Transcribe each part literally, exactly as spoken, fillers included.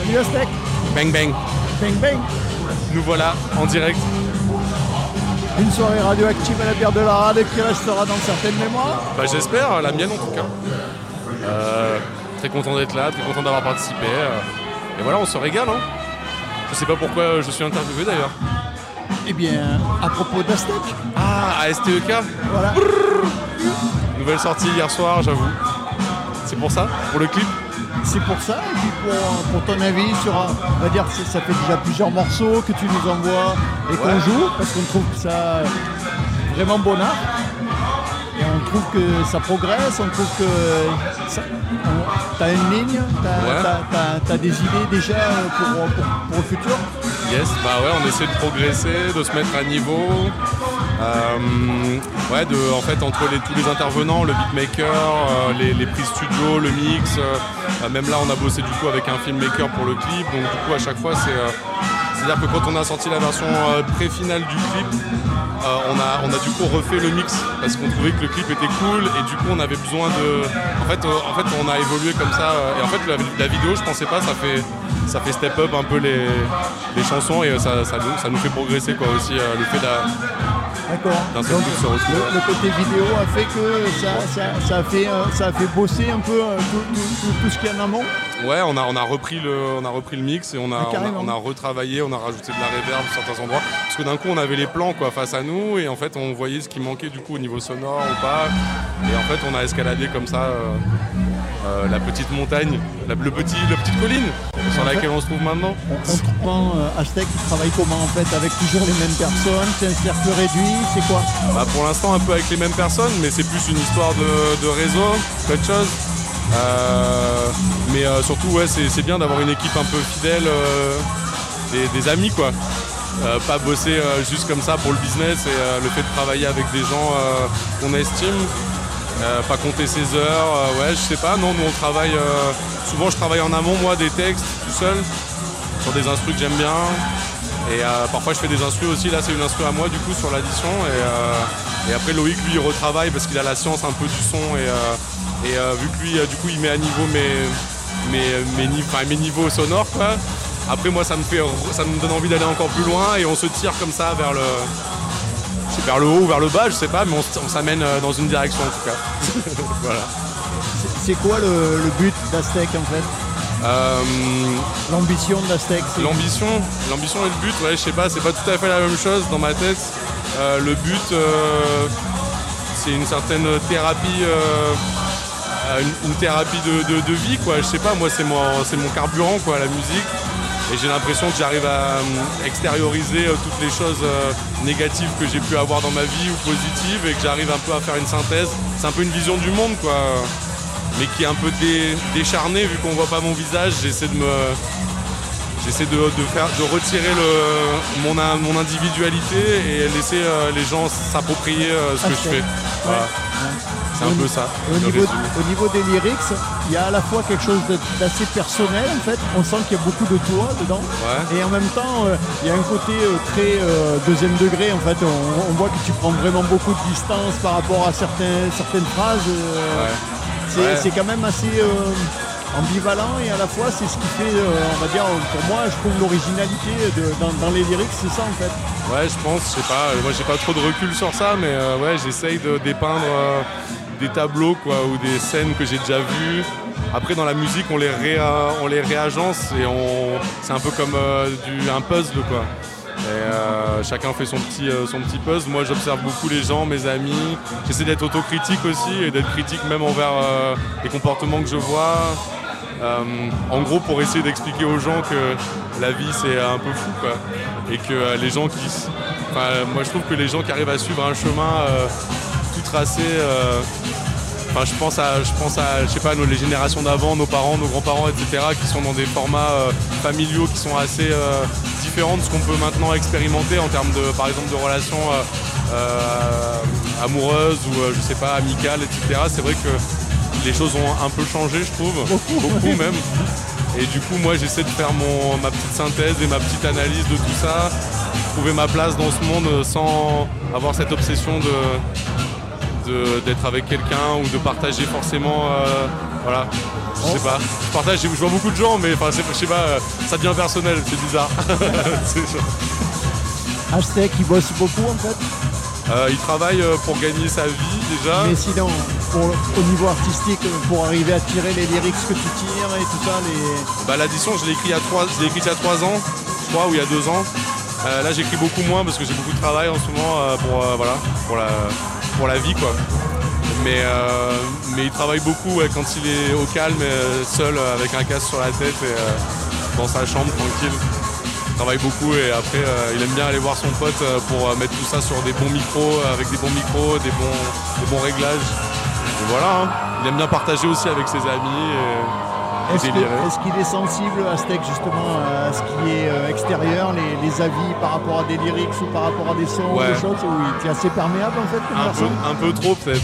Salut Aztec. Bang bang. Bang bang. Nous voilà en direct. Une soirée radioactive à la bière de la rade qui restera dans certaines mémoires. Bah, j'espère, la mienne en tout cas. Euh, très content d'être là, très content d'avoir participé. Euh, et voilà, on se régale. Hein. Je sais pas pourquoi je suis interviewé d'ailleurs. Eh bien, à propos d'Aztec. Ah, A S T E K. Voilà. Brrr. Nouvelle sortie hier soir, j'avoue. C'est pour ça, pour le clip. C'est pour ça, et puis pour, pour ton avis sur, on va dire, ça fait déjà plusieurs morceaux que tu nous envoies et qu'on Ouais. joue, parce qu'on trouve que ça vraiment bon art. Et on trouve que ça progresse, on trouve que tu as une ligne, tu as des idées déjà pour, pour, pour le futur. Yes, bah ouais, on essaie de progresser, de se mettre à niveau. Euh, ouais, de, en fait, entre les, tous les intervenants, le beatmaker, euh, les, les prises studio, le mix. Euh, même là, on a bossé du coup avec un filmmaker pour le clip. Donc du coup, à chaque fois, c'est, euh, c'est-à-dire que quand on a sorti la version euh, pré-finale du clip, euh, on, a, on a du coup refait le mix parce qu'on trouvait que le clip était cool et du coup, on avait besoin de. En fait, euh, en fait on a évolué comme ça. Euh, et en fait, la, la vidéo, je pensais pas, ça fait. Ça fait step up un peu les, les chansons et ça, ça, nous, ça nous fait progresser quoi aussi euh, le fait d'un, d'un seul coup se retrouver. Le, le côté vidéo a fait que ça, ça, ça, a, fait, euh, ça a fait bosser un peu euh, tout, tout, tout, tout ce qu'il y a en amont. Ouais, on a, on, a repris le, on a repris le mix et on a, ah, on, a, on a retravaillé, on a rajouté de la reverb à certains endroits. Parce que d'un coup, on avait les plans quoi, face à nous et en fait, on voyait ce qui manquait du coup au niveau sonore ou pas. Et en fait, on a escaladé comme ça euh, euh, la petite montagne, la, le petit, la petite colline sur laquelle on se trouve maintenant. Autrement, euh, Aztec, il travaille comment en fait? Avec toujours les mêmes personnes? C'est un cercle réduit? C'est quoi? Bah, pour l'instant, un peu avec les mêmes personnes, mais c'est plus une histoire de, de réseau qu'autre chose. Euh, mais euh, surtout, ouais, c'est, c'est bien d'avoir une équipe un peu fidèle, euh, des, des amis quoi. Euh, pas bosser euh, juste comme ça pour le business et euh, le fait de travailler avec des gens euh, qu'on estime. Euh, pas compter ses heures, euh, ouais, je sais pas, non, nous on travaille, euh, souvent je travaille en amont, moi, des textes, tout seul, sur des instrus que j'aime bien, et euh, parfois je fais des instrus aussi, là c'est une instru à moi du coup sur l'addition, et, euh, et après Loïc lui il retravaille parce qu'il a la science un peu du son, et, euh, et euh, vu que lui euh, du coup il met à niveau mes, mes, mes, mes, mes niveaux sonores, quoi. Après moi ça me, fait, ça me donne envie d'aller encore plus loin, et on se tire comme ça vers le... vers le haut ou vers le bas, je sais pas, mais on, on s'amène dans une direction en tout cas. Voilà. C'est, c'est quoi le, le but d'Aztec en fait? euh, L'ambition d'Aztec c'est... L'ambition, l'ambition et le but, ouais, je sais pas, c'est pas tout à fait la même chose dans ma tête. Euh, le but, euh, c'est une certaine thérapie, euh, une, une thérapie de, de, de vie, quoi. Je sais pas, moi c'est mon, c'est mon carburant, quoi, la musique. Et j'ai l'impression que j'arrive à euh, extérioriser euh, toutes les choses euh, négatives que j'ai pu avoir dans ma vie ou positives et que j'arrive un peu à faire une synthèse. C'est un peu une vision du monde, quoi, mais qui est un peu dé- décharnée vu qu'on voit pas mon visage. J'essaie de me, j'essaie de, de faire, de retirer le, mon, mon individualité et laisser euh, les gens s'approprier euh, ce que je fais. Voilà. C'est un au, peu ça. Au niveau, au niveau des lyrics, il y a à la fois quelque chose de, d'assez personnel en fait. On sent qu'il y a beaucoup de toi dedans. Ouais. Et en même temps, euh, il y a un côté euh, très euh, deuxième degré en fait. On, on voit que tu prends vraiment beaucoup de distance par rapport à certains, certaines phrases. Euh, ouais. C'est, ouais. c'est quand même assez euh, ambivalent et à la fois c'est ce qui fait, euh, on va dire, pour moi, je trouve l'originalité de, dans, dans les lyrics, c'est ça en fait. Ouais, je pense, je sais pas. Moi, j'ai pas trop de recul sur ça, mais euh, ouais, j'essaye de dépeindre. Euh, des tableaux quoi, ou des scènes que j'ai déjà vues. Après dans la musique on les, réa, on les réagence et on, c'est un peu comme euh, du, un puzzle quoi. Et euh, chacun fait son petit, euh, son petit puzzle. Moi j'observe beaucoup les gens, mes amis. J'essaie d'être autocritique aussi et d'être critique même envers euh, les comportements que je vois. Euh, en gros pour essayer d'expliquer aux gens que la vie c'est un peu fou quoi. Et que euh, les gens qui... Enfin, moi je trouve que les gens qui arrivent à suivre un chemin euh, tout tracé... Euh, Enfin, je pense à, je pense à, je sais pas, nos, les générations d'avant, nos parents, nos grands-parents, et cetera, qui sont dans des formats euh, familiaux qui sont assez euh, différents de ce qu'on peut maintenant expérimenter en termes de, par exemple, de relations euh, euh, amoureuses ou, euh, je sais pas, amicales, et cetera. C'est vrai que les choses ont un peu changé, je trouve, beaucoup, beaucoup même. Et du coup, moi, j'essaie de faire mon, ma petite synthèse et ma petite analyse de tout ça, trouver ma place dans ce monde sans avoir cette obsession de De, d'être avec quelqu'un ou de partager forcément euh, voilà. Je sais pas. Je partage, je vois beaucoup de gens, mais enfin, je sais pas, ça devient personnel, c'est bizarre. C'est Aztec, il bosse beaucoup en fait. Euh, il travaille pour gagner sa vie déjà. Mais sinon, pour, au niveau artistique, pour arriver à tirer les lyrics que tu tires et tout ça, les... Bah, l'addition, je l'ai écrit il y a trois, je l'ai écrit il y a trois ans, je crois, ou il y a deux ans. Euh, là, j'écris beaucoup moins parce que j'ai beaucoup de travail en ce moment euh, pour, euh, voilà, pour, la, pour la vie, quoi. Mais, euh, mais il travaille beaucoup ouais, quand il est au calme, euh, seul, avec un casque sur la tête et euh, dans sa chambre, tranquille. Il travaille beaucoup et après, euh, il aime bien aller voir son pote euh, pour euh, mettre tout ça sur des bons micros, euh, avec des bons micros, des bons, des bons réglages. Et voilà, hein. Il aime bien partager aussi avec ses amis. Et, Est-ce, que, est-ce qu'il est sensible, Aztec, justement, à ce qui est euh, extérieur, les, les avis par rapport à des lyrics ou par rapport à des sons, ouais. des choses où il est assez perméable en fait comme un personne peu, un peu trop peut-être.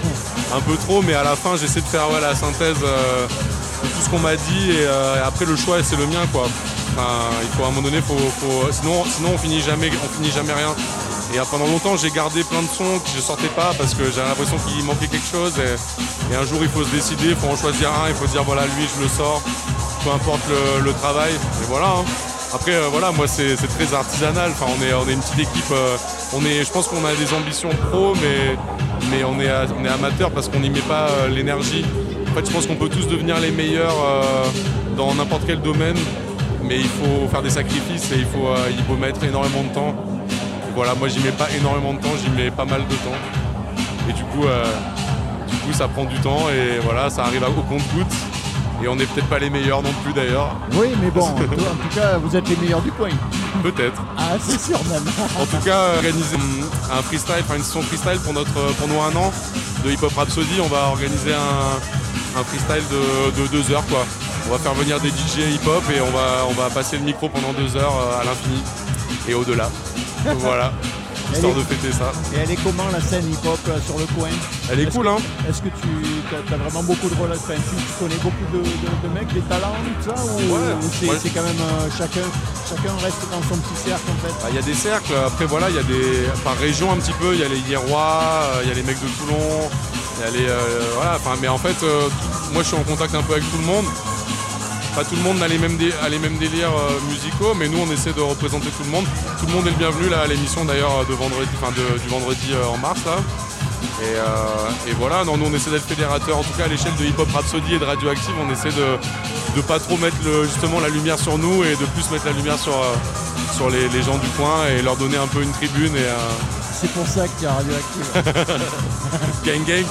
Un peu trop, mais à la fin j'essaie de faire ouais, la synthèse euh, de tout ce qu'on m'a dit et, euh, et après le choix c'est le mien quoi. Enfin, il faut à un moment donné, faut, faut, sinon, sinon on finit jamais, on finit jamais rien. Et pendant longtemps j'ai gardé plein de sons que je sortais pas parce que j'avais l'impression qu'il manquait quelque chose et, et un jour il faut se décider, il faut en choisir un, il faut dire voilà lui je le sors, peu importe le, le travail et voilà. Hein. Après euh, voilà moi c'est, c'est très artisanal, enfin, on, est, on est une petite équipe, euh, on est, je pense qu'on a des ambitions pro mais, mais on, est, on est amateur parce qu'on n'y met pas euh, l'énergie. En fait je pense qu'on peut tous devenir les meilleurs euh, dans n'importe quel domaine mais il faut faire des sacrifices et il faut, euh, il faut mettre énormément de temps. Voilà, moi j'y mets pas énormément de temps, j'y mets pas mal de temps. Et du coup, euh, du coup ça prend du temps et voilà, ça arrive au compte-gouttes. Et on n'est peut-être pas les meilleurs non plus d'ailleurs. Oui, mais bon, en tout cas, vous êtes les meilleurs du coin. Peut-être. Ah, c'est sûr même. En tout cas, organiser un freestyle, enfin une session freestyle pour, notre, pour nous un an de Hip Hop Rhapsody, on va organiser un, un freestyle de, de deux heures quoi. On va faire venir des D J hip-hop et on va, on va passer le micro pendant deux heures à l'infini et au-delà. Voilà, histoire est, de fêter ça. Et elle est comment la scène hip-hop sur le coin? Elle est est-ce cool que, hein. Est-ce que tu as vraiment beaucoup de relations? Tu, tu connais beaucoup de, de, de mecs, des talents, tout ça? Ou ouais, c'est, ouais. c'est quand même euh, chacun, chacun reste dans son petit cercle en fait? Il bah, y a des cercles, après voilà, il y a des. Par région un petit peu, il y a les Hierrois, il y a les mecs de Toulon, il y a les. Euh, voilà, mais en fait, euh, tout, moi je suis en contact un peu avec tout le monde. Pas tout le monde a les mêmes, dé- a les mêmes délires euh, musicaux, mais nous on essaie de représenter tout le monde. Tout le monde est le bienvenu là, à l'émission d'ailleurs de vendredi, enfin de, du vendredi euh, en mars là. Et, euh, et voilà, non, nous on essaie d'être fédérateur, en tout cas à l'échelle de Hip Hop Rhapsody et de Radioactive, on essaie de de pas trop mettre le, justement la lumière sur nous et de plus mettre la lumière sur, euh, sur les, les gens du coin et leur donner un peu une tribune. Et, euh... C'est pour ça qu'il y a Radioactive. Gang gang.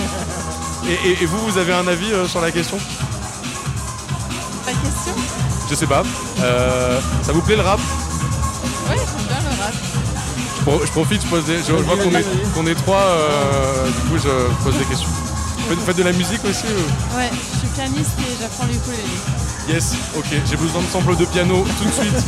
Et, et, et vous, vous avez un avis euh, sur la question? Pas de question? Je sais pas. Euh, ça vous plaît le rap? Ouais, j'aime bien le rap. Je, pro- je profite, je pose des. Je, je vois qu'on est, qu'on est trois, euh, du coup je pose des questions. Vous faites de la musique aussi ou... Ouais, je suis pianiste et j'apprends l'ukulélé. Yes, ok, j'ai besoin de samples de piano tout de suite.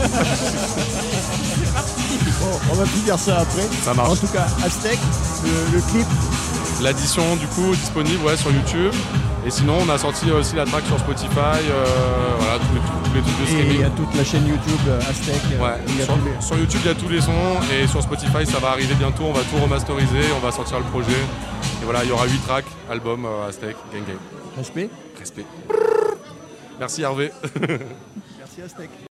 C'est parti. Bon, on va finir ça après. Ça marche. En tout cas, Aztec, le, le clip. L'addition du coup disponible ouais, sur YouTube. Et sinon on a sorti aussi la track sur Spotify, euh, voilà, tous les, tous les trucs de streaming. Et il y a toute la chaîne YouTube Aztec. Ouais. Il y a Sur, tous les... sur YouTube il y a tous les sons et sur Spotify ça va arriver bientôt, on va tout remasteriser, on va sortir le projet. Et voilà, il y aura huit tracks, album euh, Aztec, Gang Gang. Respect. Respect. Merci Hervé. Merci Aztec.